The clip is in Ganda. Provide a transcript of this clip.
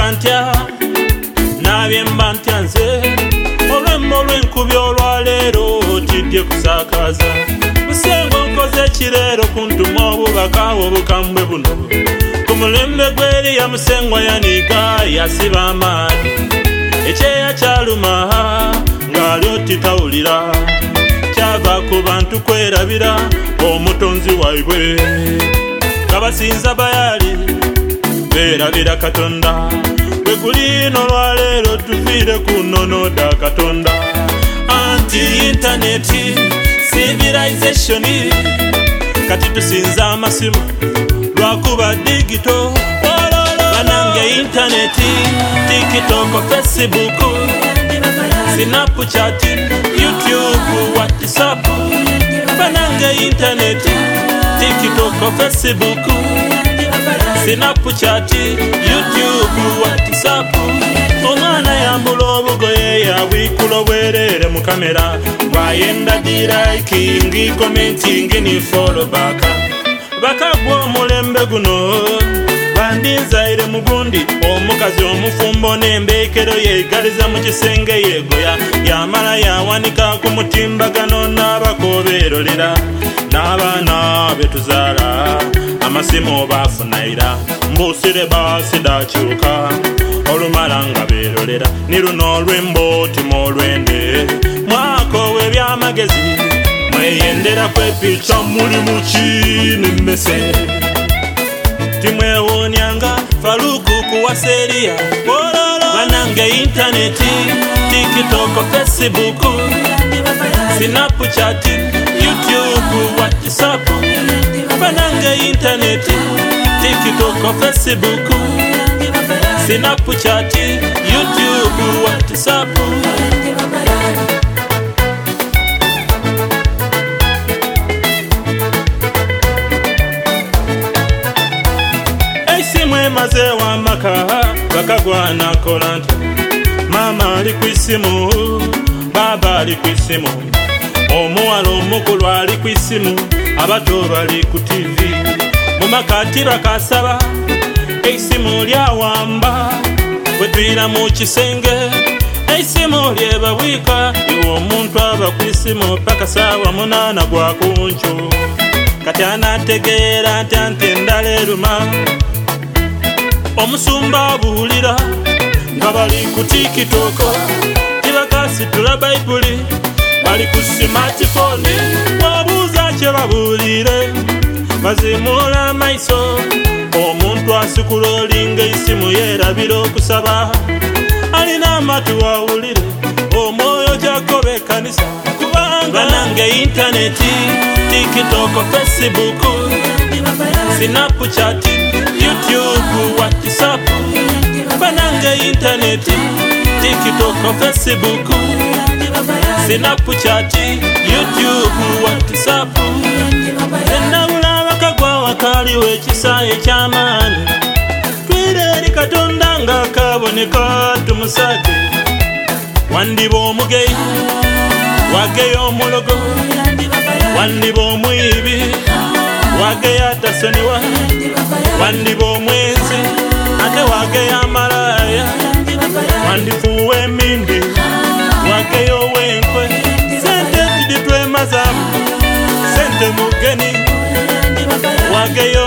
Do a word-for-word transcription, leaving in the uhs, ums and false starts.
ntya nabye mba ntya nze olwembo lw'enkubi olwaleero tidye kusakaza musengo nkoze ekireero kuntuma obubaka obukambwe buno ku mulembe gw'eriya musengwa yaniga yasiba amaani ekyeya kyaluma ng'ali otitawulira kyava ku bantu kwerabira omutonzi waibwe kabasinza bayali beerabira Katonda bwe gulino lwaleero tufiire kunonoda Katonda anti intaneti civilization kati tusinza amasimu lwakuba digito banange intaneti TikTok, Facebook, Snapchat, YouTube, WhatsApp banange intaneti TikTok, Facebook, Snapchat, YouTube, WhatsApp omwana yambula obugoye yabwikula obwerere mu kamera bwayenda diliking commenting ni follow back bakagwa omulembe guno bandinzaire mugundi omukazi omufumbo n'embeekero yeegaliza mu kisenge yeegoya yamala yawanika ku mutimbagano n'abakobeerolera n'abaana betuzaala amasimu baafunaira mbuusire baasidakyuka olumala nga beerolera ni luno olw'embooti mu olwende mwaka ow'ebyamagezi mweyendera kwepica muli mu kinemmese timwewonyanga faluku kuwasa eriya banange intaneti TikTok, Facebook, Snapchat, YouTube, WhatsApp banange intaneti TikTok, Facebook, Snapchat, YouTube, WhatsApp maze wamaka bakagwana kolanta mama ali kwisimu baba ali kwisimu omuwala omukulu ali kwisimu abato bali ku T V mu makati bakasaba eisimu lyawamba bwetwira mu kisenge eisimu lyebawika iwo omuntu aba kwisimu paka sawa munana gwa kuncu kati anategeera nti anti endala eruma omusumba abuulira nga bali ku TikTok tibakasitula bayibuli bali ku smartphone wabuuza kye babuulire bazimula amaiso omuntu asikula olinga isimu yeerabira okusaba alina amatu wawulire omwoyo gyakoba ekkanisa kubanga banange intaneti TikTok, Facebook, Snapchat, YouTube, WhatsApp banange intaneti TikTok, Facebook, Snapchat, YouTube, WhatsApp enawula bakagwa wakaliwo ekisaayi eky'amaani twire eri Katonda nga kaboneka tumusake wandiba omugeyi wageya omulogo wandiba omwibi wageya atasoniwa wandiba omwenzi ate wageya amalaya wandifuwa emindi wageya ow'enkwe sente tiditwemazamu sente mugeni wageya